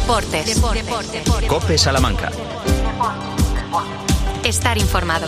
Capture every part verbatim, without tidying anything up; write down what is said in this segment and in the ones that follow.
Deportes. Deportes. Deportes. COPE Salamanca. Estar informado.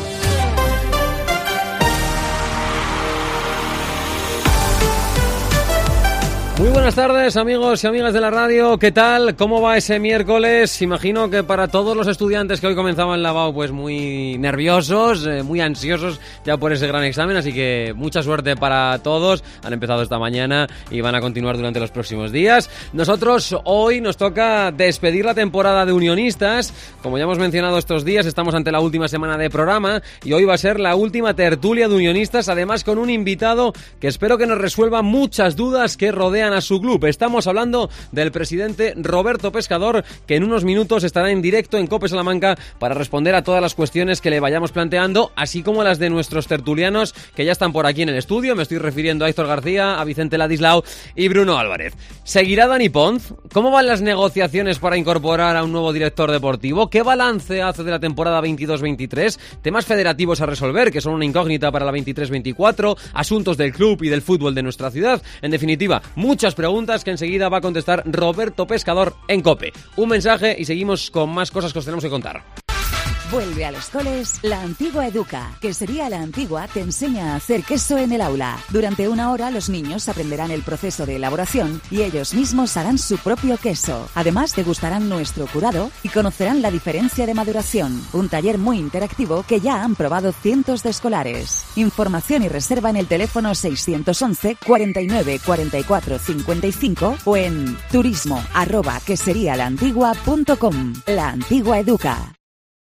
Muy buenas tardes, amigos y amigas de la radio. ¿Qué tal? ¿Cómo va ese miércoles? Imagino que para todos los estudiantes que hoy comenzaban la B A U, pues muy nerviosos, eh, muy ansiosos ya por ese gran examen, así que mucha suerte para todos. Han empezado esta mañana y van a continuar durante los próximos días. Nosotros hoy nos toca despedir la temporada de Unionistas. Como ya hemos mencionado estos días, estamos ante la última semana de programa y hoy va a ser la última tertulia de Unionistas, además con un invitado que espero que nos resuelva muchas dudas que rodean a su club. Estamos hablando del presidente Roberto Pescador, que en unos minutos estará en directo en COPE Salamanca para responder a todas las cuestiones que le vayamos planteando, así como las de nuestros tertulianos que ya están por aquí en el estudio. Me estoy refiriendo a Héctor García, a Vicente Ladislao y Bruno Álvarez. ¿Seguirá Dani Ponz? ¿Cómo van las negociaciones para incorporar a un nuevo director deportivo? ¿Qué balance hace de la temporada veintidós veintitrés? Temas federativos a resolver, que son una incógnita para la veintitrés veinticuatro, asuntos del club y del fútbol de nuestra ciudad. En definitiva, muchas preguntas que enseguida va a contestar Roberto Pescador en COPE. Un mensaje y seguimos con más cosas que os tenemos que contar. Vuelve a los coles La Antigua Educa, que sería La Antigua te enseña a hacer queso en el aula. Durante una hora los niños aprenderán el proceso de elaboración y ellos mismos harán su propio queso. Además degustarán nuestro curado y conocerán la diferencia de maduración. Un taller muy interactivo que ya han probado cientos de escolares. Información y reserva en el teléfono seiscientos once cuarenta y nueve cuarenta y cuatro cincuenta y cinco o en turismo arroba que sería la antigua punto com. La Antigua Educa.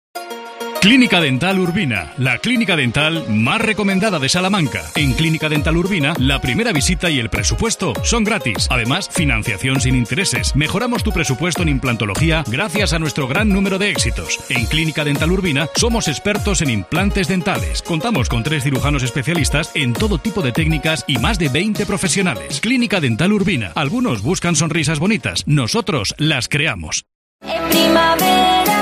Clínica Dental Urbina, la clínica dental más recomendada de Salamanca. En Clínica Dental Urbina, la primera visita y el presupuesto son gratis. Además, financiación sin intereses. Mejoramos tu presupuesto en implantología gracias a nuestro gran número de éxitos. En Clínica Dental Urbina somos expertos en implantes dentales. Contamos con tres cirujanos especialistas en todo tipo de técnicas y más de veinte profesionales. Clínica Dental Urbina. Algunos buscan sonrisas bonitas. Nosotros las creamos. En primavera.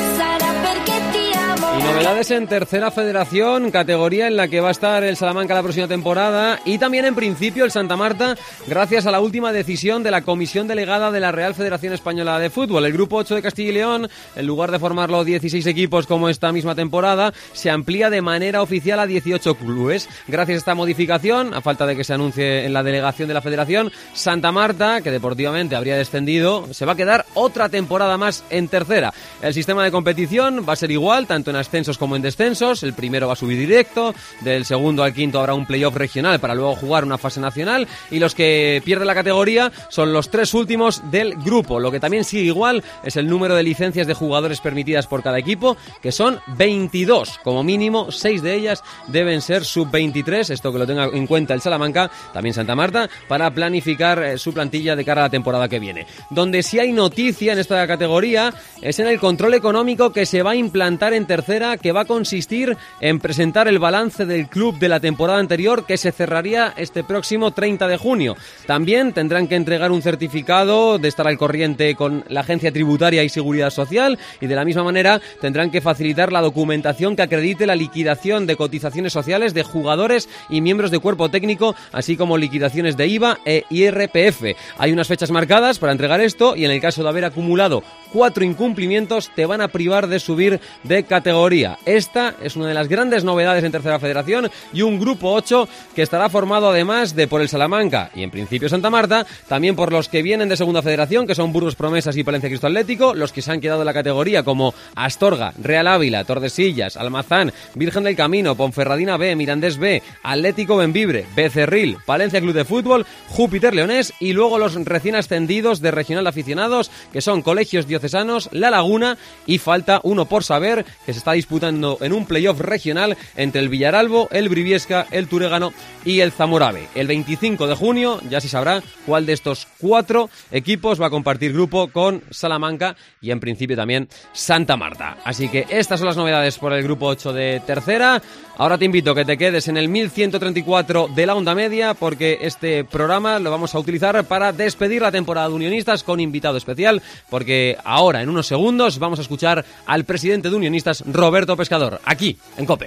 Novedades en Tercera Federación, categoría en la que va a estar el Salamanca la próxima temporada, y también en principio el Santa Marta, gracias a la última decisión de la Comisión Delegada de la Real Federación Española de Fútbol. El Grupo ocho de Castilla y León, en lugar de formarlo dieciséis equipos como esta misma temporada, se amplía de manera oficial a dieciocho clubes. Gracias a esta modificación, a falta de que se anuncie en la delegación de la Federación, Santa Marta, que deportivamente habría descendido, se va a quedar otra temporada más en Tercera. El sistema de competición va a ser igual, tanto en ascensos como en descensos. El primero va a subir directo, del segundo al quinto habrá un playoff regional para luego jugar una fase nacional, y los que pierden la categoría son los tres últimos del grupo. Lo que también sigue igual es el número de licencias de jugadores permitidas por cada equipo, que son veintidós, como mínimo seis de ellas deben ser sub veintitrés, esto que lo tenga en cuenta el Salamanca, también Santa Marta, para planificar eh, su plantilla de cara a la temporada que viene. Donde sí hay noticia en esta categoría es en el control económico que se va a implantar en Tercera, que va a consistir en presentar el balance del club de la temporada anterior, que se cerraría este próximo treinta de junio. También tendrán que entregar un certificado de estar al corriente con la Agencia Tributaria y Seguridad Social, y de la misma manera tendrán que facilitar la documentación que acredite la liquidación de cotizaciones sociales de jugadores y miembros de cuerpo técnico, así como liquidaciones de I V A e I R P F. Hay unas fechas marcadas para entregar esto, y en el caso de haber acumulado cuatro incumplimientos te van a privar de subir de categoría. Esta es una de las grandes novedades en Tercera Federación, y un grupo ocho que estará formado además de por el Salamanca y en principio Santa Marta, también por los que vienen de Segunda Federación, que son Burgos Promesas y Palencia Cristo Atlético, los que se han quedado en la categoría como Astorga, Real Ávila, Tordesillas, Almazán, Virgen del Camino, Ponferradina B, Mirandés B, Atlético Bembibre, Becerril, Palencia Club de Fútbol, Júpiter Leonés, y luego los recién ascendidos de Regional de Aficionados, que son Colegios Diocesanos, La Laguna, y falta uno por saber, que se está disputando en un playoff regional entre el Villaralbo, el Briviesca, el Turegano y el Zamorave. El veinticinco de junio ya se sabrá cuál de estos cuatro equipos va a compartir grupo con Salamanca y en principio también Santa Marta. Así que estas son las novedades por el grupo ocho de Tercera. Ahora te invito a que te quedes en el mil ciento treinta y cuatro de la onda media, porque este programa lo vamos a utilizar para despedir la temporada de Unionistas con invitado especial, porque ahora en unos segundos vamos a escuchar al presidente de Unionistas, Roberto Pescador, aquí en COPE.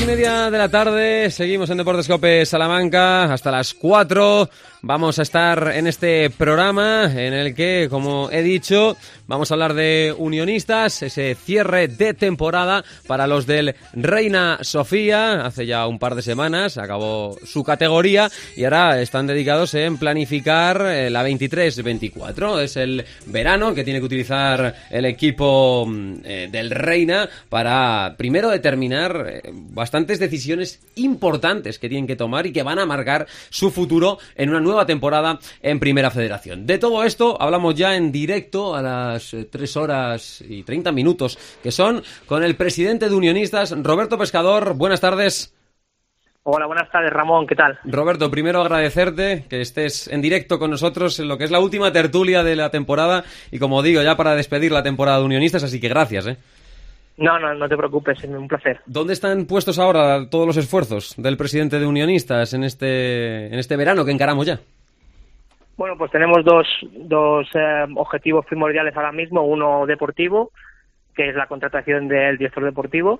y media de la tarde, seguimos en Deportes COPE Salamanca hasta las cuatro. Vamos a estar en este programa en el que, como he dicho, vamos a hablar de Unionistas, ese cierre de temporada para los del Reina Sofía. Hace ya un par de semanas acabó su categoría y ahora están dedicados en planificar la veintitrés veinticuatro. Es el verano que tiene que utilizar el equipo eh, del Reina para primero determinar eh, bastantes decisiones importantes que tienen que tomar y que van a marcar su futuro en una nueva temporada en Primera Federación. De todo esto hablamos ya en directo a las tres horas y treinta minutos que son con el presidente de Unionistas, Roberto Pescador. Buenas tardes. Hola, buenas tardes, Ramón, ¿qué tal? Roberto, primero agradecerte que estés en directo con nosotros en lo que es la última tertulia de la temporada y, como digo, ya para despedir la temporada de Unionistas, así que gracias, ¿eh? No, no, no te preocupes, es un placer. ¿Dónde están puestos ahora todos los esfuerzos del presidente de Unionistas en este, en este verano que encaramos ya? Bueno, pues tenemos dos, dos eh, objetivos primordiales ahora mismo, uno deportivo, que es la contratación del director deportivo,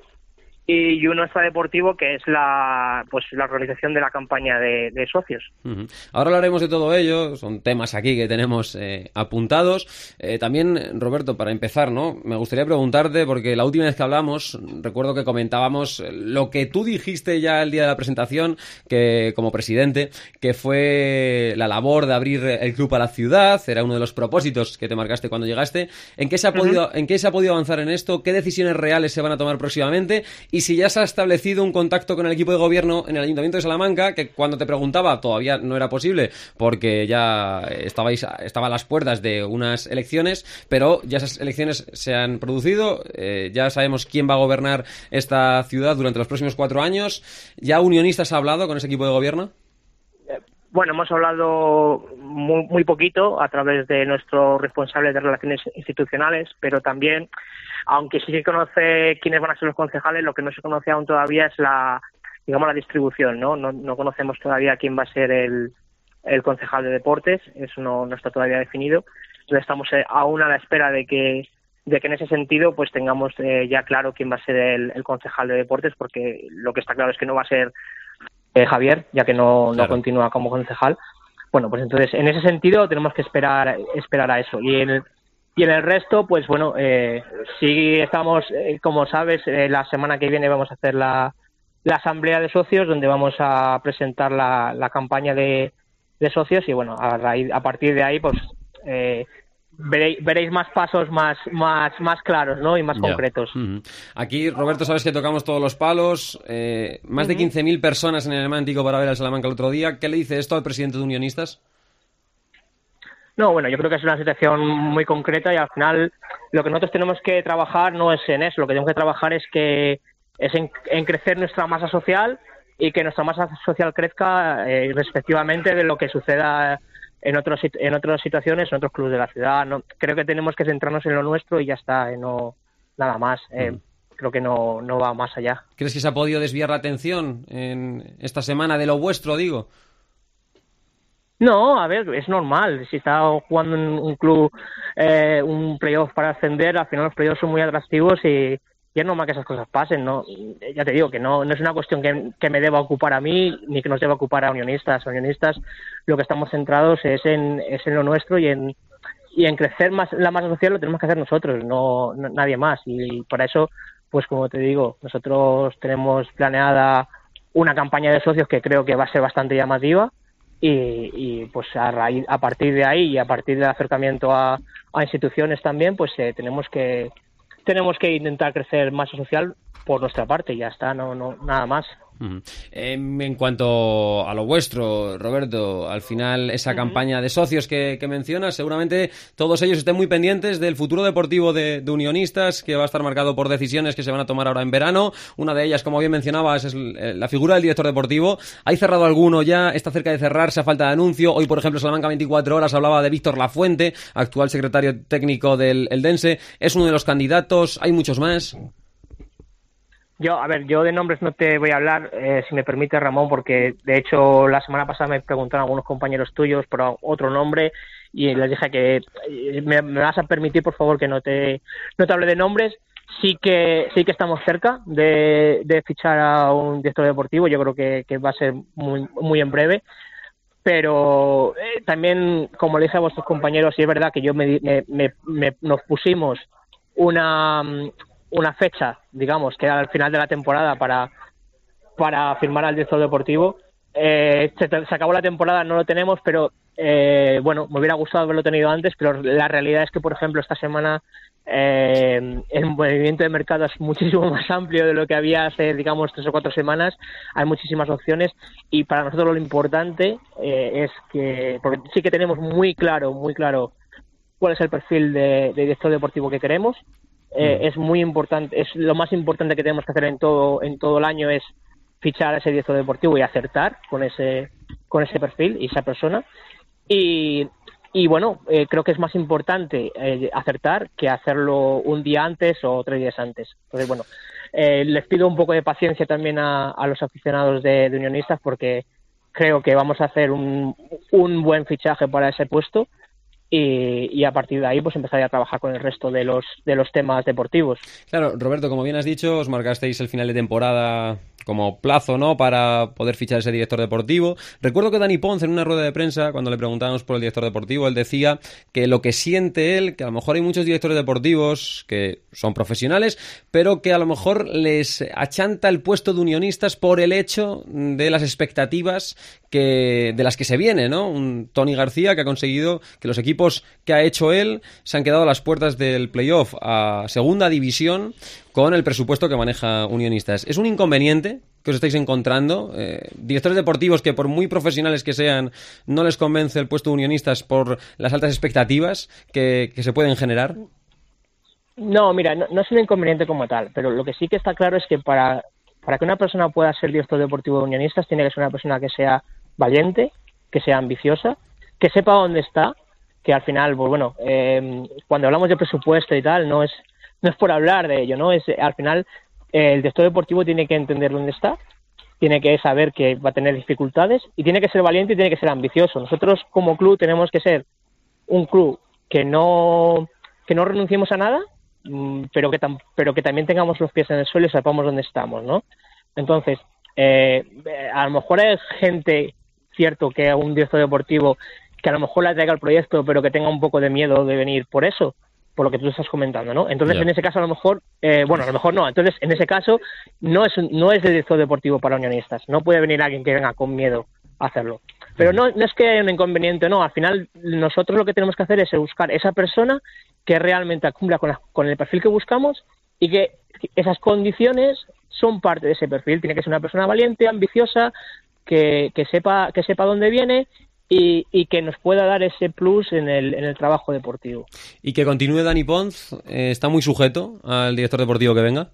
y uno extradeportivo, que es la pues la organización de la campaña de, de socios. Uh-huh. Ahora hablaremos de todo ello, son temas aquí que tenemos eh, apuntados. Eh, también, Roberto, para empezar, ¿no? Me gustaría preguntarte, porque la última vez que hablamos, recuerdo que comentábamos lo que tú dijiste ya el día de la presentación, que como presidente, que fue la labor de abrir el club a la ciudad, era uno de los propósitos que te marcaste cuando llegaste. ¿En qué se ha podido, uh-huh. ¿en qué se ha podido avanzar en esto? ¿Qué decisiones reales se van a tomar próximamente? Y si ya se ha establecido un contacto con el equipo de gobierno en el Ayuntamiento de Salamanca, que cuando te preguntaba todavía no era posible, porque ya estabais estaba a las puertas de unas elecciones, pero ya esas elecciones se han producido, eh, ya sabemos quién va a gobernar esta ciudad durante los próximos cuatro años. ¿Ya Unionistas ha hablado con ese equipo de gobierno? Bueno, hemos hablado muy, muy poquito a través de nuestro responsable de Relaciones Institucionales, pero también, aunque sí se conoce quiénes van a ser los concejales, lo que no se conoce aún todavía es la, digamos, la distribución, ¿no? No, no conocemos todavía quién va a ser el, el concejal de deportes, eso no, no está todavía definido. Entonces estamos aún a la espera de que, de que en ese sentido pues tengamos eh, ya claro quién va a ser el, el concejal de deportes, porque lo que está claro es que no va a ser Eh, Javier, ya que no, claro. no continúa como concejal. Bueno, pues entonces en ese sentido tenemos que esperar esperar a eso. Y en el, y en el resto, pues bueno, eh, sí estamos, eh, como sabes, eh, la semana que viene vamos a hacer la, la asamblea de socios, donde vamos a presentar la, la campaña de, de socios y bueno, a, raíz, a partir de ahí, pues eh, Veréis, veréis más pasos más más más claros, ¿no? Y más yeah. concretos. Uh-huh. Aquí, Roberto, sabes que tocamos todos los palos. Eh, más uh-huh. de quince mil personas en el Mántico para ver al Salamanca el otro día. ¿Qué le dice esto al presidente de Unionistas? No, bueno, yo creo que es una situación muy concreta y al final lo que nosotros tenemos que trabajar no es en eso. Lo que tenemos que trabajar es que es en, en crecer nuestra masa social y que nuestra masa social crezca eh, respectivamente de lo que suceda en otros en otras situaciones, en otros clubes de la ciudad. No, creo que tenemos que centrarnos en lo nuestro y ya está, eh, no nada más. Eh, mm. Creo que no, no va más allá. ¿Crees que se ha podido desviar la atención en esta semana de lo vuestro, digo? No, a ver, es normal. Si está jugando en un club eh, un playoff para ascender, al final los playoffs son muy atractivos y y es normal que esas cosas pasen, ¿no? Ya te digo que no, no es una cuestión que, que me deba ocupar a mí ni que nos deba ocupar a Unionistas. A Unionistas lo que estamos centrados es en, es en lo nuestro y en, y en crecer más la masa social lo tenemos que hacer nosotros, no, no nadie más. Y para eso, pues como te digo, nosotros tenemos planeada una campaña de socios que creo que va a ser bastante llamativa y, y pues a, raíz, a partir de ahí y a partir del acercamiento a, a instituciones también, pues eh, tenemos que tenemos que intentar crecer masa social por nuestra parte y ya está, no, no nada más. Uh-huh. Eh, en cuanto a lo vuestro, Roberto, al final esa uh-huh. campaña de socios que, que mencionas, seguramente todos ellos estén muy pendientes del futuro deportivo de, de Unionistas, que va a estar marcado por decisiones que se van a tomar ahora en verano. Una de ellas, como bien mencionabas, es la figura del director deportivo. ¿Hay cerrado alguno ya? ¿Está cerca de cerrarse a falta de anuncio? Hoy, por ejemplo, Salamanca veinticuatro horas hablaba de Víctor Lafuente, actual secretario técnico del Eldense. ¿Es uno de los candidatos? ¿Hay muchos más? Yo, a ver, yo de nombres no te voy a hablar, eh, si me permite, Ramón, porque de hecho la semana pasada me preguntaron algunos compañeros tuyos por otro nombre y les dije que me, me vas a permitir, por favor, que no te no te hable de nombres, sí que sí que estamos cerca de, de fichar a un director deportivo. Yo creo que, que va a ser muy, muy en breve. Pero eh, también, como le dije a vuestros compañeros, sí es verdad que yo me, me, me, me nos pusimos una, una fecha, digamos, que era al final de la temporada para, para firmar al director deportivo. Eh, se, se acabó la temporada, no lo tenemos, pero eh, bueno, me hubiera gustado haberlo tenido antes, pero la realidad es que, por ejemplo, esta semana eh, el movimiento de mercado es muchísimo más amplio de lo que había hace, digamos, tres o cuatro semanas. Hay muchísimas opciones y para nosotros lo importante eh, es que, porque sí que tenemos muy claro, muy claro cuál es el perfil de, de director deportivo que queremos. Eh, mm. Es muy importante, es lo más importante que tenemos que hacer en todo, en todo el año es fichar a ese director deportivo y acertar con ese con ese perfil y esa persona y, y bueno, eh, creo que es más importante eh, acertar que hacerlo un día antes o tres días antes. Entonces, bueno, eh, les pido un poco de paciencia también a, a los aficionados de, de Unionistas porque creo que vamos a hacer un, un buen fichaje para ese puesto y, y a partir de ahí pues empezaría a trabajar con el resto de los de los temas deportivos. Claro, Roberto, como bien has dicho, os marcasteis el final de temporada como plazo, ¿no?, para poder fichar ese director deportivo. Recuerdo que Dani Pons, en una rueda de prensa, cuando le preguntábamos por el director deportivo, él decía que lo que siente él, que a lo mejor hay muchos directores deportivos que son profesionales, pero que a lo mejor les achanta el puesto de Unionistas por el hecho de las expectativas que de las que se viene, ¿no? Un Tony García que ha conseguido que los equipos que ha hecho él se han quedado a las puertas del playoff a segunda división con el presupuesto que maneja Unionistas. ¿Es un inconveniente que os estáis encontrando? Eh, directores deportivos que, por muy profesionales que sean, no les convence el puesto de Unionistas por las altas expectativas que, que se pueden generar. No, mira, no, no es un inconveniente como tal, pero lo que sí que está claro es que para, para que una persona pueda ser director deportivo de Unionistas tiene que ser una persona que sea valiente, que sea ambiciosa, que sepa dónde está, que al final, pues bueno, eh, cuando hablamos de presupuesto y tal, no es no es por hablar de ello, ¿no? Es al final eh, el director deportivo tiene que entender dónde está, tiene que saber que va a tener dificultades y tiene que ser valiente y tiene que ser ambicioso. Nosotros como club tenemos que ser un club que no que no renunciemos a nada, pero que tam, pero que también tengamos los pies en el suelo y sepamos dónde estamos, ¿no? Entonces, eh, a lo mejor hay gente, cierto, que a un director deportivo que a lo mejor le atraiga el proyecto, pero que tenga un poco de miedo de venir por eso, por lo que tú estás comentando, ¿no? Entonces, yeah. en ese caso, a lo mejor, eh, bueno, a lo mejor no. Entonces, en ese caso, no es no es el director deportivo para Unionistas. No puede venir alguien que venga con miedo a hacerlo. Pero no, no es que haya un inconveniente, no. Al final, nosotros lo que tenemos que hacer es buscar esa persona que realmente cumpla con, la, con el perfil que buscamos y que esas condiciones son parte de ese perfil. Tiene que ser una persona valiente, ambiciosa, que, que sepa que sepa dónde viene y, y que nos pueda dar ese plus en el, en el trabajo deportivo. ¿Y que continúe Dani Pons? Eh, ¿Está muy sujeto al director deportivo que venga?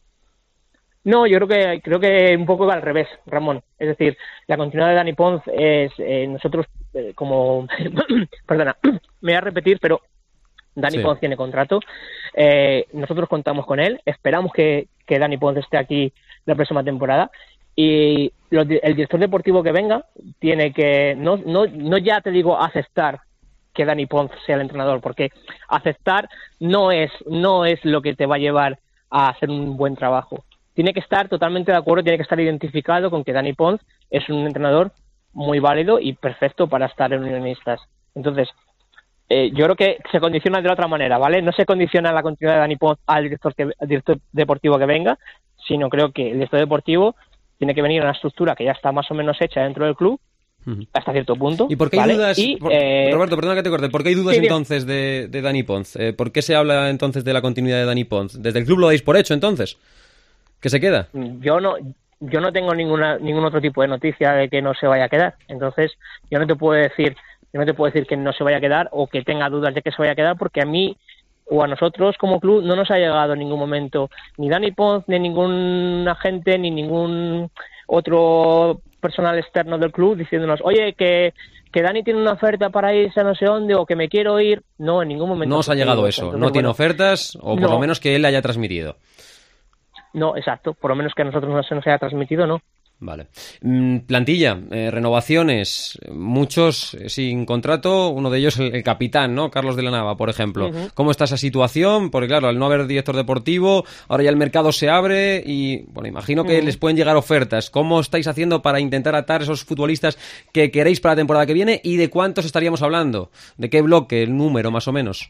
No, yo creo que creo que un poco al revés, Ramón. Es decir, la continuidad de Dani Pons es eh, nosotros eh, como perdona, me voy a repetir, pero Dani sí. Pons tiene contrato. Eh, nosotros contamos con él. Esperamos que, que Dani Pons esté aquí la próxima temporada. Y los, el director deportivo que venga tiene que, no, no, no ya te digo aceptar que Dani Pons sea el entrenador, porque aceptar no es, no es lo que te va a llevar a hacer un buen trabajo. Tiene que estar totalmente de acuerdo, tiene que estar identificado con que Dani Pons es un entrenador muy válido y perfecto para estar en Unionistas. Entonces, eh, yo creo que se condiciona de otra manera, ¿vale? No se condiciona la continuidad de Dani Pons al director, que, al director deportivo que venga, sino creo que el director deportivo tiene que venir a una estructura que ya está más o menos hecha dentro del club, uh-huh. hasta cierto punto. ¿Y por qué hay ¿vale? dudas? Y, por, eh... Roberto, perdona que te corte. ¿Por qué hay dudas sí, entonces de, de Dani Pons? Eh, ¿Por qué se habla entonces de la continuidad de Dani Pons? ¿Desde el club lo dais por hecho entonces? ¿Que se queda? Yo no yo no tengo ninguna ningún otro tipo de noticia de que no se vaya a quedar. Entonces, yo no te puedo decir yo no te puedo decir que no se vaya a quedar o que tenga dudas de que se vaya a quedar, porque a mí o a nosotros como club no nos ha llegado en ningún momento ni Dani Pons, ni ningún agente, ni ningún otro personal externo del club diciéndonos, oye, que, que Dani tiene una oferta para irse a no sé dónde o que me quiero ir. No, en ningún momento. No os ha llegado eso, entonces, no tiene bueno, ofertas o por no, lo menos que él le haya transmitido. No, exacto, por lo menos que a nosotros no se nos haya transmitido, no. Vale. Plantilla, eh, renovaciones, muchos sin contrato, uno de ellos el, el capitán, ¿no? Carlos de la Nava, por ejemplo. Uh-huh. ¿Cómo está esa situación? Porque claro, al no haber director deportivo, ahora ya el mercado se abre y, bueno, imagino que uh-huh. les pueden llegar ofertas. ¿Cómo estáis haciendo para intentar atar esos futbolistas que queréis para la temporada que viene y de cuántos estaríamos hablando? ¿De qué bloque, el número, más o menos?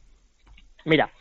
Mira,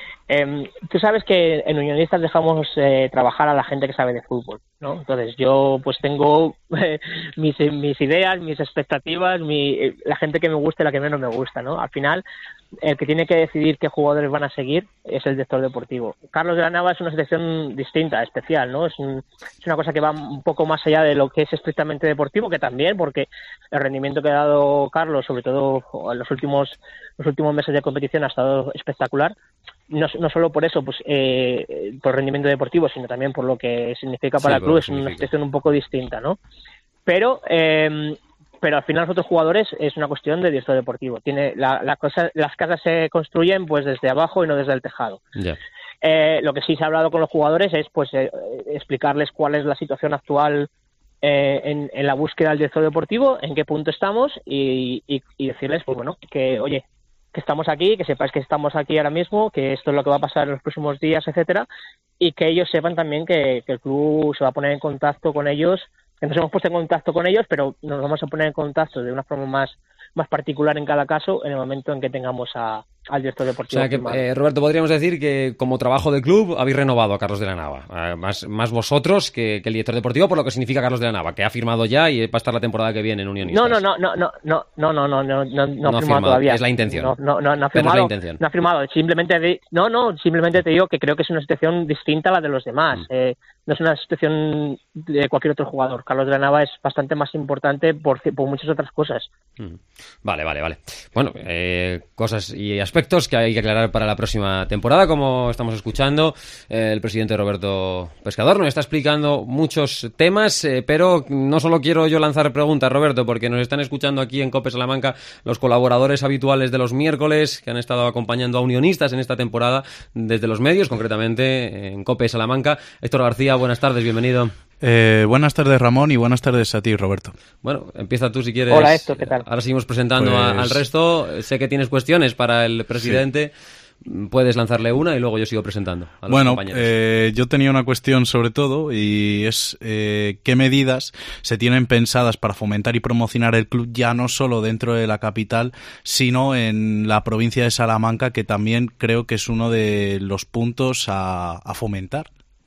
eh, tú sabes que en Unionistas dejamos eh, trabajar a la gente que sabe de fútbol, ¿no? Entonces yo pues tengo eh, mis, mis ideas, mis expectativas, mi, eh, la gente que me gusta y la que menos me gusta, ¿no? Al final, el que tiene que decidir qué jugadores van a seguir es el director deportivo. Carlos de la Nava es una situación distinta, especial, ¿no? Es, un, es una cosa que va un poco más allá de lo que es estrictamente deportivo, que también, porque el rendimiento que ha dado Carlos, sobre todo en los últimos, los últimos meses de competición, ha estado espectacular. No, no solo por eso, pues eh, por rendimiento deportivo, sino también por lo que significa para sí, el club. Es significa. Una situación un poco distinta, ¿no? Pero eh, pero al final los otros jugadores es una cuestión de director deportivo. Tiene la, la cosa, las casas se construyen pues desde abajo y no desde el tejado. Yeah. Eh, lo que sí se ha hablado con los jugadores es pues eh, explicarles cuál es la situación actual eh, en, en la búsqueda del director deportivo, en qué punto estamos y, y, y decirles pues bueno que oye que estamos aquí, que sepáis que estamos aquí ahora mismo, que esto es lo que va a pasar en los próximos días, etcétera, y que ellos sepan también que, que el club se va a poner en contacto con ellos, que nos hemos puesto en contacto con ellos, pero nos vamos a poner en contacto de una forma más, más particular en cada caso en el momento en que tengamos a, al director deportivo. O sea que, eh, Roberto, podríamos decir que como trabajo de club habéis renovado a Carlos de la Nava, eh, más, más vosotros que, que el director deportivo, por lo que significa Carlos de la Nava, que ha firmado ya y va a estar la temporada que viene en Unionistas. No, no, no, no, no, no, no, no, no, no, no, no, no ha firmado todavía. Es la intención. No, no, no, no ha firmado. Pero es la intención. No ha firmado. Simplemente, de, no, no, simplemente te digo que creo que es una situación distinta a la de los demás. Mm. Eh, no es una situación de cualquier otro jugador. Carlos de la Nava es bastante más importante por, por muchas otras cosas. Mm. Vale, vale, vale. Bueno, eh, cosas y aspectos que hay que aclarar para la próxima temporada, como estamos escuchando. Eh, el presidente Roberto Pescador nos está explicando muchos temas, eh, pero no solo quiero yo lanzar preguntas, Roberto, porque nos están escuchando aquí en COPE Salamanca los colaboradores habituales de los miércoles que han estado acompañando a Unionistas en esta temporada desde los medios, concretamente en COPE Salamanca. Héctor García, buenas tardes, bienvenido. Eh, buenas tardes, Ramón, y buenas tardes a ti, Roberto. Bueno, empieza tú si quieres. Hola, Héctor, ¿qué tal? Ahora seguimos presentando pues... a, al resto. Sé que tienes cuestiones para el presidente. Sí. Puedes lanzarle una y luego yo sigo presentando a los bueno, compañeros. Eh, yo tenía una cuestión sobre todo y es eh, ¿qué medidas se tienen pensadas para fomentar y promocionar el club ya no solo dentro de la capital, sino en la provincia de Salamanca, que también creo que es uno de los puntos a, a fomentar?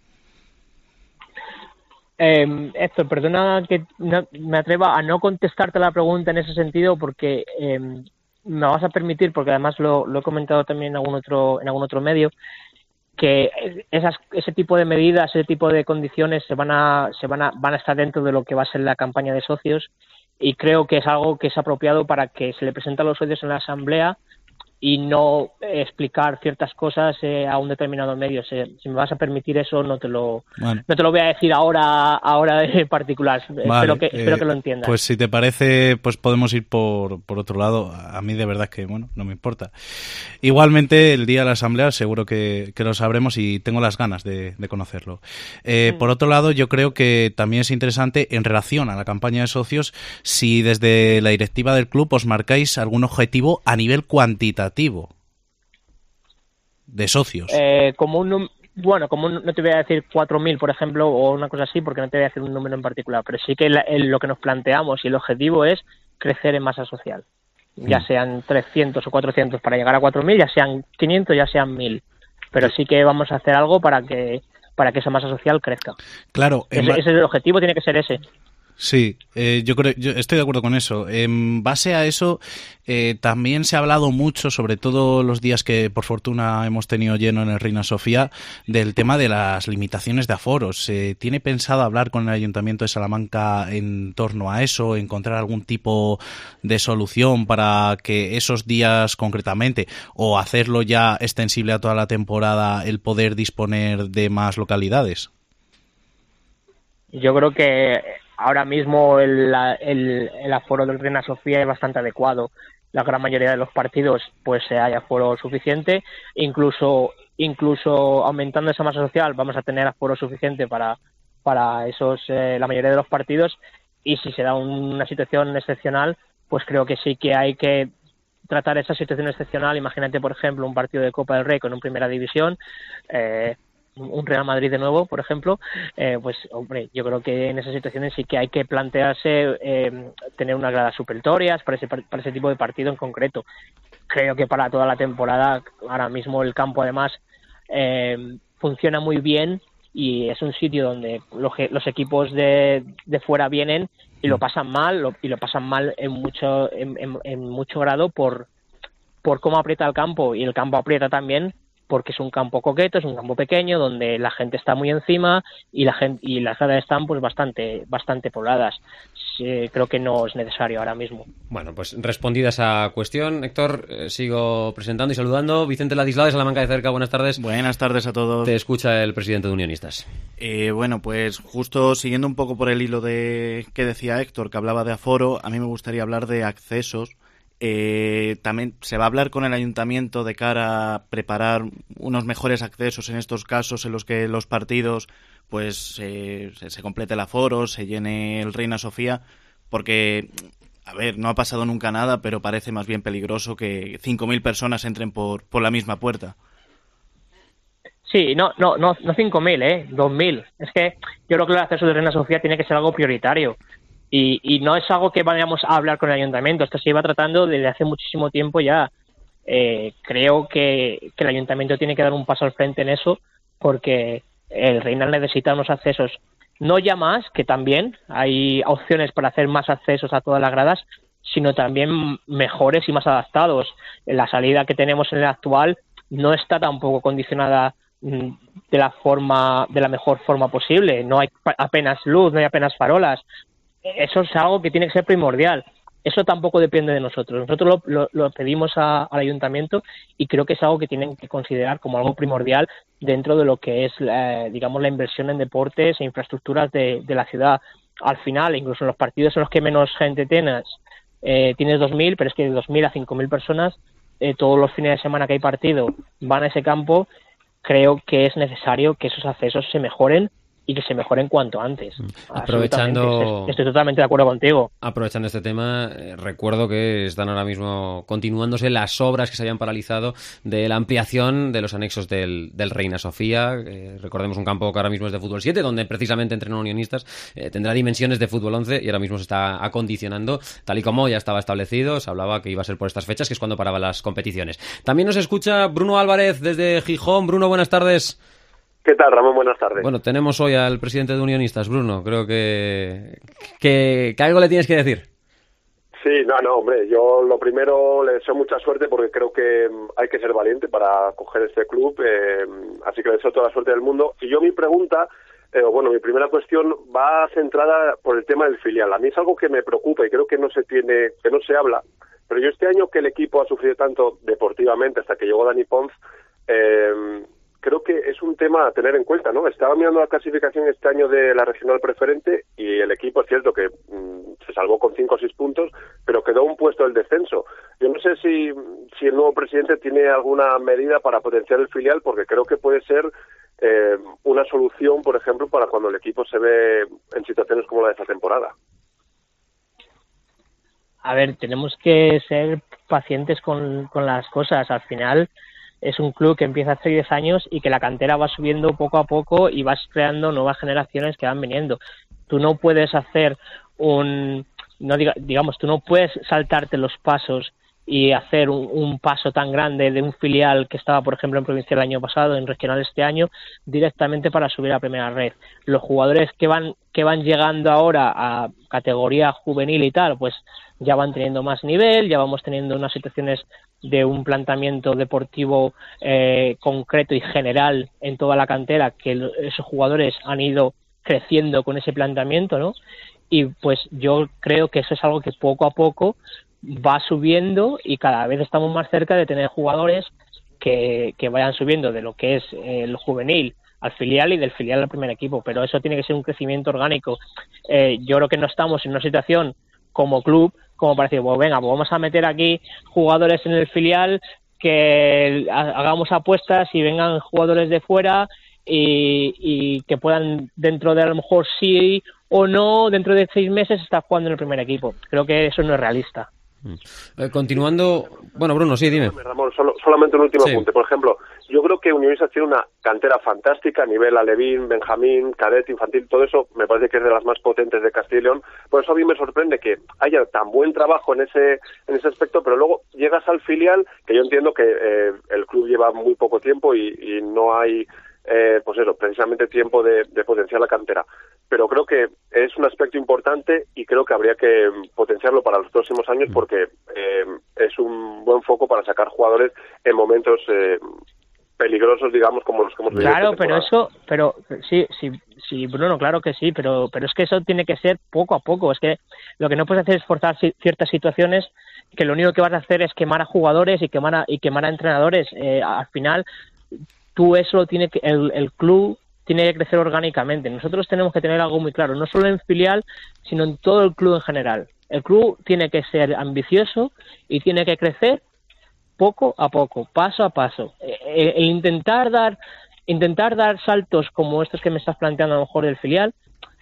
Eh, Héctor, perdona que no, me atreva a no contestarte la pregunta en ese sentido porque eh, me vas a permitir, porque además lo, lo he comentado también en algún otro en algún otro medio, que esas, ese tipo de medidas, ese tipo de condiciones se van a se van a van a estar dentro de lo que va a ser la campaña de socios y creo que es algo que es apropiado para que se le presente a los socios en la asamblea y no eh, explicar ciertas cosas eh, a un determinado medio. Si, si me vas a permitir eso, no te lo bueno. no te lo voy a decir ahora ahora en particular. Vale, espero que eh, espero que lo entiendas. Pues si te parece, pues podemos ir por por otro lado. A mí de verdad que bueno, no me importa. Igualmente el día de la asamblea seguro que, que lo sabremos y tengo las ganas de, de conocerlo. Eh, mm. Por otro lado, yo creo que también es interesante en relación a la campaña de socios si desde la directiva del club os marcáis algún objetivo a nivel cuantitativo de socios. Eh, como un bueno, como un, no te voy a decir cuatro mil, por ejemplo, o una cosa así, porque no te voy a decir un número en particular, pero sí que la, el, lo que nos planteamos y el objetivo es crecer en masa social. Mm. Ya sean trescientos o cuatrocientos para llegar a cuatro mil, ya sean quinientos, ya sean mil. Pero sí que vamos a hacer algo para que para que esa masa social crezca. Claro. Ese, ese es el objetivo, tiene que ser ese. Sí, eh, yo creo, yo estoy de acuerdo con eso. En base a eso, eh, también se ha hablado mucho, sobre todo los días que por fortuna hemos tenido lleno en el Reina Sofía, del tema de las limitaciones de aforos. Eh, ¿Tiene pensado hablar con el Ayuntamiento de Salamanca en torno a eso, encontrar algún tipo de solución para que esos días concretamente, o hacerlo ya extensible a toda la temporada, el poder disponer de más localidades? Yo creo que ahora mismo el, el, el aforo del Reina Sofía es bastante adecuado. La gran mayoría de los partidos pues hay aforo suficiente. Incluso incluso aumentando esa masa social vamos a tener aforo suficiente para para esos eh, la mayoría de los partidos, y si se da un, una situación excepcional, pues creo que sí que hay que tratar esa situación excepcional. Imagínate, por ejemplo, un partido de Copa del Rey con un Primera División, eh, un Real Madrid de nuevo, por ejemplo, eh, pues hombre, yo creo que en esas situaciones sí que hay que plantearse eh, tener unas gradas supletorias para ese, para ese tipo de partido en concreto. Creo que para toda la temporada, ahora mismo el campo además eh, funciona muy bien y es un sitio donde los, los equipos de, de fuera vienen y lo pasan mal, lo, y lo pasan mal en mucho en, en, en mucho grado por, por cómo aprieta el campo, y el campo aprieta también porque es un campo coqueto, es un campo pequeño donde la gente está muy encima y la gente y las gradas están pues bastante bastante pobladas. Sí, creo que no es necesario ahora mismo. Bueno, pues respondida esa cuestión, Héctor, eh, sigo presentando y saludando. Vicente Ladislao de Salamanca de Cerca, buenas tardes. Buenas tardes a todos. Te escucha el presidente de Unionistas. Eh, bueno, pues justo siguiendo un poco por el hilo de que decía Héctor, que hablaba de aforo, a mí me gustaría hablar de accesos. Eh, también se va a hablar con el ayuntamiento de cara a preparar unos mejores accesos en estos casos en los que los partidos pues eh, se, se complete el aforo, se llene el Reina Sofía, porque, a ver, no ha pasado nunca nada, pero parece más bien peligroso que cinco mil personas entren por, por la misma puerta. Sí, no, no, no, no cinco mil, eh, dos mil. Es que yo creo que el acceso de Reina Sofía tiene que ser algo prioritario. Y, y no es algo que vayamos a hablar con el ayuntamiento, esto se lleva tratando desde hace muchísimo tiempo ya. Eh, creo que, que el ayuntamiento tiene que dar un paso al frente en eso, porque el Reina necesita unos accesos, no ya más, que también hay opciones para hacer más accesos a todas las gradas, sino también mejores y más adaptados. La salida que tenemos en el actual no está tampoco condicionada de la forma, de la mejor forma posible. No hay apenas luz, no hay apenas farolas. Eso es algo que tiene que ser primordial. Eso tampoco depende de nosotros. Nosotros lo, lo, lo pedimos a, al ayuntamiento y creo que es algo que tienen que considerar como algo primordial dentro de lo que es, eh, digamos, la inversión en deportes e infraestructuras de, de la ciudad. Al final, incluso en los partidos en los que menos gente tienes, eh, tienes dos mil, pero es que de dos mil a cinco mil personas, eh, todos los fines de semana que hay partido van a ese campo. Creo que es necesario que esos accesos se mejoren y que se mejoren cuanto antes. Aprovechando, estoy totalmente de acuerdo contigo. Aprovechando este tema, eh, recuerdo que están ahora mismo continuándose las obras que se habían paralizado de la ampliación de los anexos del, del Reina Sofía. Eh, recordemos un campo que ahora mismo es de fútbol siete, donde precisamente entrenan Unionistas. Eh, tendrá dimensiones de fútbol once y ahora mismo se está acondicionando, tal y como ya estaba establecido. Se hablaba que iba a ser por estas fechas, que es cuando paraban las competiciones. También nos escucha Bruno Álvarez desde Gijón. Bruno, buenas tardes. ¿Qué tal, Ramón? Buenas tardes. Bueno, tenemos hoy al presidente de Unionistas, Bruno. Creo que, que, que algo le tienes que decir. Sí, no, no, hombre. Yo lo primero le deseo mucha suerte porque creo que hay que ser valiente para coger este club. Eh, así que le deseo toda la suerte del mundo. Y yo mi pregunta, eh, bueno, mi primera cuestión va centrada por el tema del filial. A mí es algo que me preocupa y creo que no se tiene, que no se habla. Pero yo este año que el equipo ha sufrido tanto deportivamente hasta que llegó Dani Pons, eh, creo que es un tema a tener en cuenta, ¿no? Estaba mirando la clasificación este año de la regional preferente y el equipo es cierto que mmm, se salvó con cinco o seis puntos, pero quedó un puesto del descenso. Yo no sé si, si el nuevo presidente tiene alguna medida para potenciar el filial, porque creo que puede ser eh, una solución, por ejemplo, para cuando el equipo se ve en situaciones como la de esta temporada. A ver, tenemos que ser pacientes con, con las cosas. Al final es un club que empieza hace diez años y que la cantera va subiendo poco a poco y vas creando nuevas generaciones que van viniendo. Tú no puedes hacer un, no diga, digamos, tú no puedes saltarte los pasos y hacer un, un paso tan grande de un filial que estaba, por ejemplo, en provincial el año pasado, en regional este año, directamente para subir a primera red. Los jugadores que van que van llegando ahora a categoría juvenil y tal, pues ya van teniendo más nivel, ya vamos teniendo unas situaciones de un planteamiento deportivo eh, concreto y general en toda la cantera, que esos jugadores han ido creciendo con ese planteamiento, ¿no? Y pues yo creo que eso es algo que poco a poco va subiendo y cada vez estamos más cerca de tener jugadores que, que vayan subiendo de lo que es el juvenil al filial y del filial al primer equipo, pero eso tiene que ser un crecimiento orgánico. Eh, yo creo que no estamos en una situación como club como para decir, pues venga, pues vamos a meter aquí jugadores en el filial, que hagamos apuestas y vengan jugadores de fuera y, y que puedan dentro de a lo mejor sí o no, dentro de seis meses estar jugando en el primer equipo. Creo que eso no es realista. Eh, continuando, bueno, Bruno, sí, dime. Ramón, solo, solamente un último sí. apunte. Por ejemplo, yo creo que Unionistas tiene una cantera fantástica a nivel alevín, benjamín, cadete, infantil, todo eso me parece que es de las más potentes de Castilla y León. Por eso a mí me sorprende que haya tan buen trabajo en ese en ese aspecto, pero luego llegas al filial, que yo entiendo que eh, el club lleva muy poco tiempo y, y no hay, eh, pues eso, precisamente tiempo de, de potenciar la cantera. Pero creo que es un aspecto importante y creo que habría que potenciarlo para los próximos años porque eh, es un buen foco para sacar jugadores en momentos eh, peligrosos, digamos, como los que hemos vivido. Claro, pero eso, pero sí, sí, sí, Bruno, claro que sí, pero pero es que eso tiene que ser poco a poco. Es que lo que no puedes hacer es forzar ciertas situaciones que lo único que vas a hacer es quemar a jugadores y quemar a, y quemar a entrenadores. Eh, al final, tú eso lo tiene que, el, el club tiene que crecer orgánicamente. Nosotros tenemos que tener algo muy claro, no solo en filial, sino en todo el club en general. El club tiene que ser ambicioso y tiene que crecer poco a poco, paso a paso. El, el intentar dar intentar dar saltos como estos que me estás planteando a lo mejor del filial,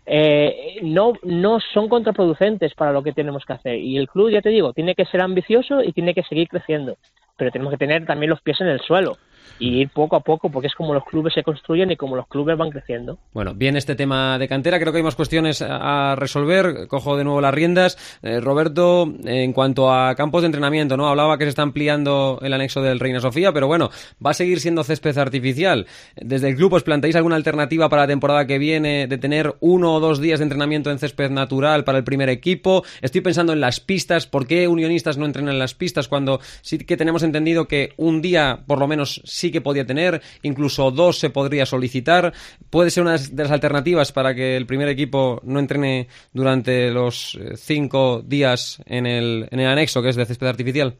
eh, no no son contraproducentes para lo que tenemos que hacer. Y el club, ya te digo, tiene que ser ambicioso y tiene que seguir creciendo. Pero tenemos que tener también los pies en el suelo y ir poco a poco, porque es como los clubes se construyen y como los clubes van creciendo. Bueno, bien este tema de cantera, creo que hay más cuestiones a resolver. Cojo de nuevo las riendas. Eh, Roberto, en cuanto a campos de entrenamiento, ¿no? Hablaba que se está ampliando el anexo del Reina Sofía, pero bueno, va a seguir siendo césped artificial. Desde el club, ¿os planteáis alguna alternativa para la temporada que viene de tener uno o dos días de entrenamiento en césped natural para el primer equipo? Estoy pensando en las pistas. ¿Por qué Unionistas no entrenan en las pistas cuando sí que tenemos entendido que un día, por lo menos, sí que podía tener, incluso dos se podría solicitar? ¿Puede ser una de las alternativas para que el primer equipo no entrene durante los cinco días en el, en el anexo que es de césped artificial?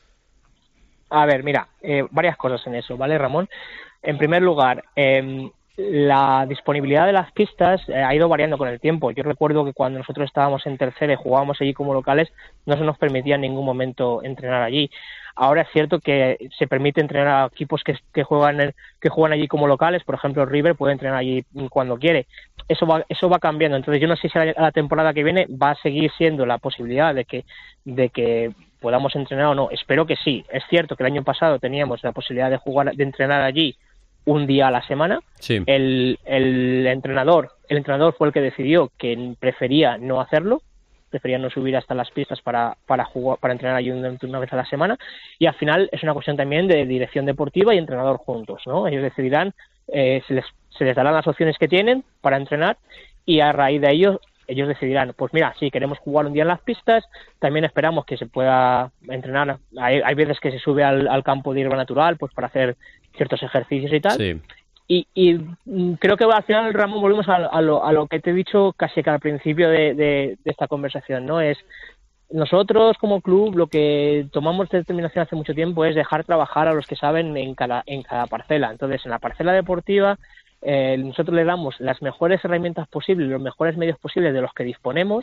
A ver, mira, eh, varias cosas en eso, ¿vale, Ramón? En primer lugar, eh, la disponibilidad de las pistas eh, ha ido variando con el tiempo. Yo recuerdo que cuando nosotros estábamos en tercera y jugábamos allí como locales, no se nos permitía en ningún momento entrenar allí. Ahora es cierto que se permite entrenar a equipos que, que juegan en, que juegan allí como locales. Por ejemplo, River puede entrenar allí cuando quiere. Eso va eso va cambiando. Entonces yo no sé si a la, a la temporada que viene va a seguir siendo la posibilidad de que de que podamos entrenar o no. Espero que sí. Es cierto que el año pasado teníamos la posibilidad de jugar de entrenar allí un día a la semana. Sí. El, el entrenador el entrenador fue el que decidió que prefería no hacerlo. Preferían no subir hasta las pistas para para jugar para entrenar allí una, una vez a la semana, y al final es una cuestión también de dirección deportiva y entrenador juntos, ¿no? Ellos decidirán, eh, se les se les darán las opciones que tienen para entrenar y a raíz de ello ellos decidirán, pues mira, si queremos jugar un día en las pistas, también esperamos que se pueda entrenar. Hay, hay veces que se sube al, al campo de hierba natural pues para hacer ciertos ejercicios y tal. Sí. Y, y creo que al final, Ramón, volvemos a, a, lo, a lo que te he dicho casi que al principio de, de, de esta conversación, ¿no? Es nosotros como club lo que tomamos de determinación hace mucho tiempo es dejar trabajar a los que saben en cada, en cada parcela. Entonces, en la parcela deportiva, eh, nosotros le damos las mejores herramientas posibles, los mejores medios posibles de los que disponemos.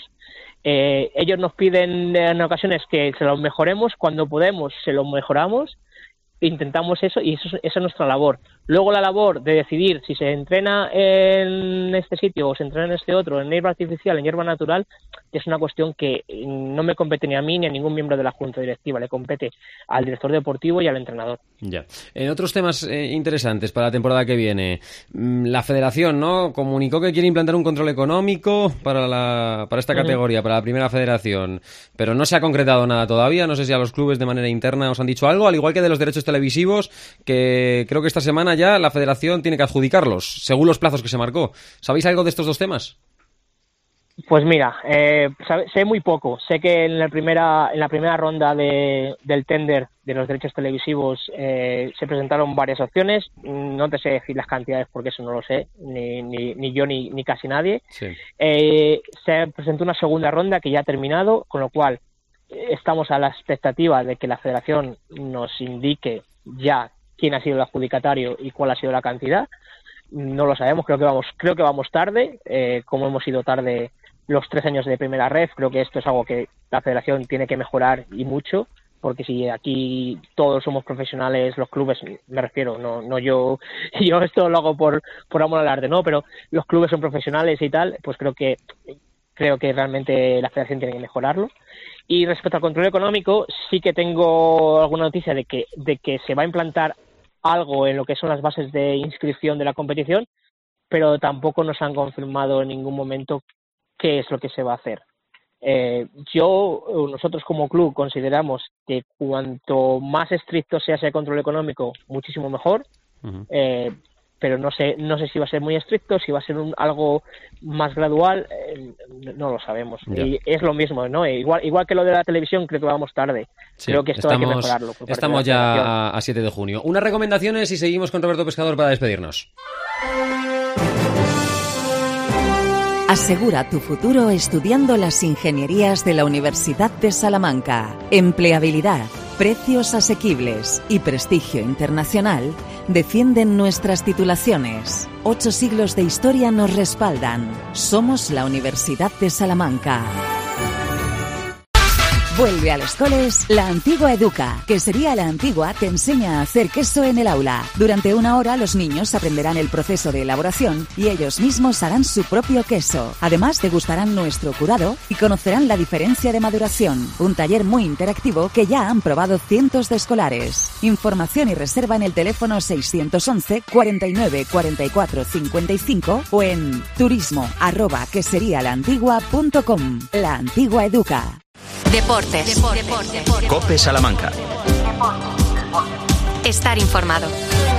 Eh, ellos nos piden en ocasiones que se los mejoremos, cuando podemos se los mejoramos. Intentamos eso y eso, esa es nuestra labor. Luego la labor de decidir si se entrena en este sitio o se entrena en este otro, en hierba artificial, en hierba natural, es una cuestión que no me compete ni a mí ni a ningún miembro de la junta directiva, le compete al director deportivo y al entrenador. Ya. En otros temas eh, interesantes para la temporada que viene, la federación, ¿no?, comunicó que quiere implantar un control económico para la para esta categoría, uh-huh. para la primera federación, pero no se ha concretado nada todavía. No sé si a los clubes de manera interna os han dicho algo, al igual que de los derechos televisivos, que creo que esta semana ya la federación tiene que adjudicarlos, según los plazos que se marcó. ¿Sabéis algo de estos dos temas? Pues mira, eh, sé muy poco. Sé que en la primera en la primera ronda de, del tender de los derechos televisivos eh, se presentaron varias opciones. No te sé decir las cantidades porque eso no lo sé, ni, ni, ni yo ni, ni casi nadie. Sí. Eh, se presentó una segunda ronda que ya ha terminado, con lo cual estamos a la expectativa de que la federación nos indique ya quién ha sido el adjudicatario y cuál ha sido la cantidad. No lo sabemos, creo que vamos creo que vamos tarde, eh, como hemos ido tarde los tres años de primera red. Creo que esto es algo que la federación tiene que mejorar y mucho porque si aquí todos somos profesionales, los clubes, me refiero, no no yo yo esto lo hago por por amor al arte, no, pero los clubes son profesionales y tal, pues creo que creo que realmente la federación tiene que mejorarlo. Y respecto al control económico, sí que tengo alguna noticia de que de que se va a implantar algo en lo que son las bases de inscripción de la competición, pero tampoco nos han confirmado en ningún momento qué es lo que se va a hacer. Eh, yo, nosotros como club consideramos que cuanto más estricto sea ese control económico, muchísimo mejor, uh-huh. eh, pero no sé no sé si va a ser muy estricto, si va a ser un, algo más gradual, eh, no lo sabemos. Yeah. Y es lo mismo, ¿no? Igual igual que lo de la televisión, creo que vamos tarde. Sí, creo que esto estamos, hay que mejorarlo. Estamos ya a siete de junio. Unas recomendaciones y seguimos con Roberto Pescador para despedirnos. Asegura tu futuro estudiando las ingenierías de la Universidad de Salamanca. Empleabilidad, precios asequibles y prestigio internacional defienden nuestras titulaciones. Ocho siglos de historia nos respaldan. Somos la Universidad de Salamanca. Vuelve a los coles La Antigua Educa, que sería la antigua te enseña a hacer queso en el aula. Durante una hora los niños aprenderán el proceso de elaboración y ellos mismos harán su propio queso. Además degustarán nuestro curado y conocerán la diferencia de maduración. Un taller muy interactivo que ya han probado cientos de escolares. Información y reserva en el teléfono seiscientos once cuarenta y nueve cuarenta y cuatro cincuenta y cinco o en turismo arroba queserialaantigua punto com. La Antigua Educa. Deportes. Deportes. Deportes. COPE Salamanca. Estar informado.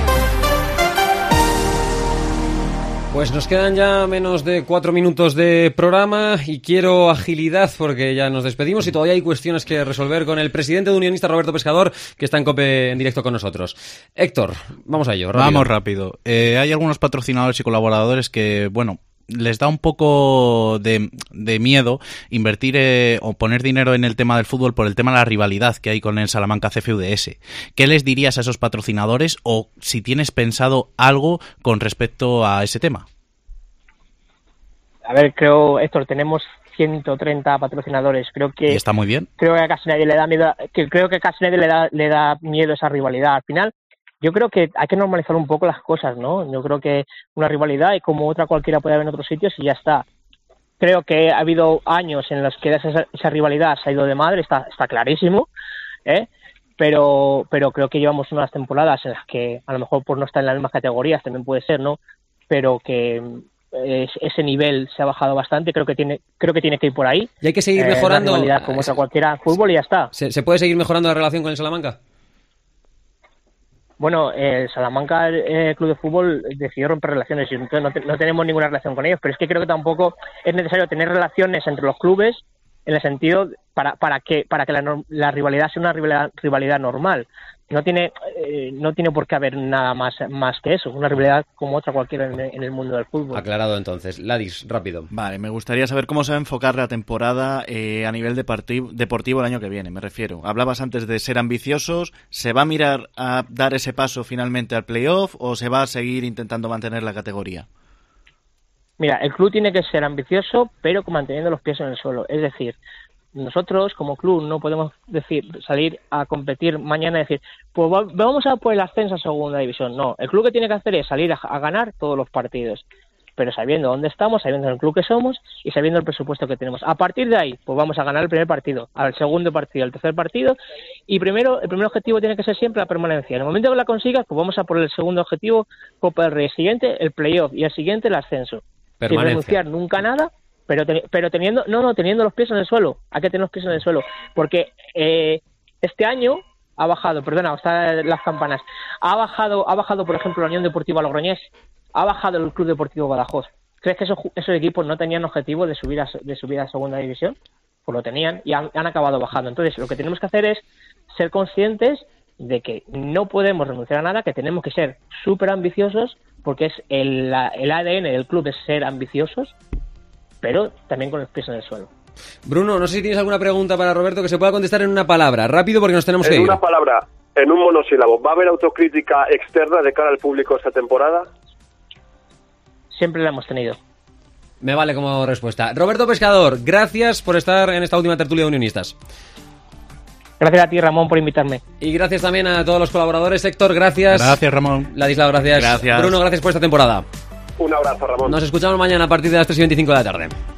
Pues nos quedan ya menos de cuatro minutos de programa y quiero agilidad porque ya nos despedimos y todavía hay cuestiones que resolver con el presidente de Unionista, Roberto Pescador, que está en COPE en directo con nosotros. Héctor, vamos a ello. Rápido. Vamos rápido. Eh, hay algunos patrocinadores y colaboradores que, bueno, les da un poco de, de miedo invertir eh, o poner dinero en el tema del fútbol por el tema de la rivalidad que hay con el Salamanca C F U D S. ¿Qué les dirías a esos patrocinadores o si tienes pensado algo con respecto a ese tema? A ver, creo, Héctor, tenemos ciento treinta patrocinadores. Creo que y está muy bien. Creo que a casi nadie le da miedo, que creo que casi nadie le da le da miedo esa rivalidad. Al final, yo creo que hay que normalizar un poco las cosas, ¿no? Yo creo que una rivalidad y como otra cualquiera puede haber en otros sitios y ya está. Creo que ha habido años en los que esa, esa rivalidad se ha ido de madre, está está clarísimo, ¿eh? Pero pero creo que llevamos unas temporadas en las que a lo mejor por no estar en las mismas categorías también puede ser, ¿no? Pero que eh, ese nivel se ha bajado bastante, creo que tiene creo que tiene que ir por ahí. Y hay que seguir mejorando. Eh, rivalidad como otra cualquiera en fútbol y ya está. ¿Se, ¿Se puede seguir mejorando la relación con el Salamanca? Bueno, el Salamanca eh, Club de Fútbol decidió romper relaciones y entonces no, te, no tenemos ninguna relación con ellos, pero es que creo que tampoco es necesario tener relaciones entre los clubes en el sentido para para que para que la, la rivalidad sea una rivalidad, rivalidad normal. No tiene eh, no tiene por qué haber nada más más que eso, una rivalidad como otra cualquiera en, en el mundo del fútbol. Aclarado entonces. Ladis, rápido. Vale, me gustaría saber cómo se va a enfocar la temporada eh, a nivel deportivo, deportivo el año que viene, me refiero. Hablabas antes de ser ambiciosos, ¿se va a mirar a dar ese paso finalmente al playoff o se va a seguir intentando mantener la categoría? Mira, el club tiene que ser ambicioso, pero manteniendo los pies en el suelo, es decir, nosotros como club no podemos decir salir a competir mañana y decir pues vamos a por el ascenso a segunda división. No, el club que tiene que hacer es salir a, a ganar todos los partidos, pero sabiendo dónde estamos, sabiendo el club que somos y sabiendo el presupuesto que tenemos. A partir de ahí, pues vamos a ganar el primer partido, al segundo partido, al tercer partido y primero el primer objetivo tiene que ser siempre la permanencia. En el momento que la consigas, pues vamos a por el segundo objetivo, Copa del Rey, el siguiente el playoff y el siguiente el ascenso. Sin renunciar nunca a nada. Pero, te, pero teniendo, no, no, teniendo los pies en el suelo, hay que tener los pies en el suelo, porque eh, este año ha bajado, perdona, están las campanas, ha bajado, ha bajado, por ejemplo, la Unión Deportiva Logroñés, ha bajado el Club Deportivo Badajoz. ¿Crees que esos, esos equipos no tenían objetivo de subir a, de subir a segunda división? Pues lo tenían y han, han acabado bajando. Entonces, lo que tenemos que hacer es ser conscientes de que no podemos renunciar a nada, que tenemos que ser súper ambiciosos, porque es el, el A D N del club es ser ambiciosos, pero también con los pies en el suelo. Bruno, no sé si tienes alguna pregunta para Roberto que se pueda contestar en una palabra, rápido porque nos tenemos en que ir. En una palabra, en un monosílabo, ¿va a haber autocrítica externa de cara al público esta temporada? Siempre la hemos tenido. Me vale como respuesta. Roberto Pescador, gracias por estar en esta última tertulia de Unionistas. Gracias a ti, Ramón, por invitarme. Y gracias también a todos los colaboradores. Héctor, gracias. Gracias, Ramón. Ladislao, gracias. Gracias. Bruno, gracias por esta temporada. Un abrazo, Ramón. Nos escuchamos mañana a partir de las tres y veinticinco de la tarde.